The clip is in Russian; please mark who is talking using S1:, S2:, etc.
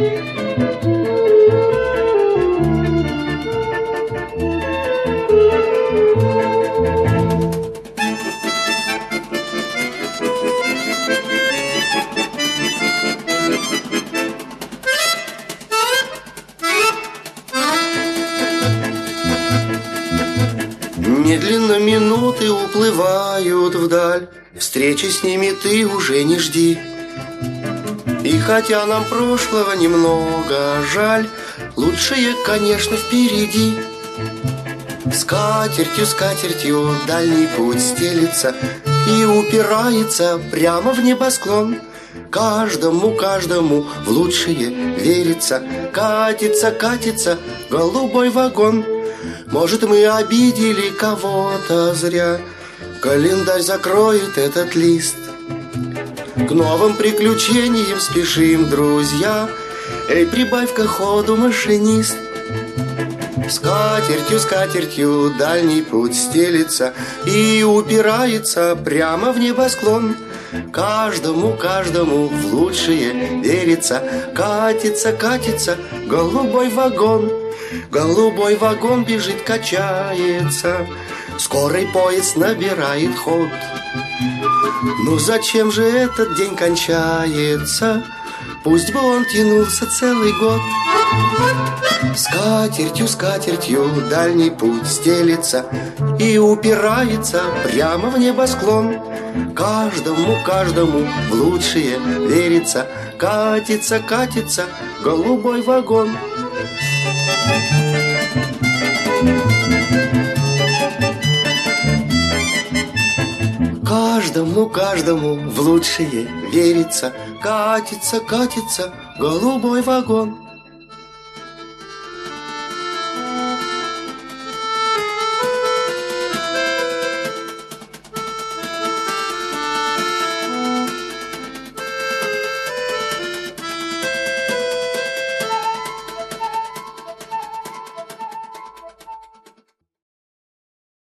S1: Медленно минуты уплывают вдаль, встречи с ними ты уже не жди. И хотя нам прошлого немного жаль, лучшее, конечно, впереди. Скатертью, скатертью дальний путь стелится и упирается прямо в небосклон. Каждому, каждому в лучшее верится. Катится, катится голубой вагон. Может, мы обидели кого-то зря, календарь закроет этот лист. К новым приключениям спешим, друзья. Эй, прибавь-ка ходу, машинист. Скатертью, скатертью дальний путь стелится и упирается прямо в небосклон. Каждому, каждому в лучшее верится. Катится, катится голубой вагон. Голубой вагон бежит, качается, скорый поезд набирает ход. Ну зачем же этот день кончается? Пусть бы он тянулся целый год. Скатертью, скатертью дальний путь стелится и упирается прямо в небосклон. Каждому, каждому в лучшее верится. Катится, катится голубой вагон. Каждому, каждому в лучшее верится. Катится, катится голубой вагон.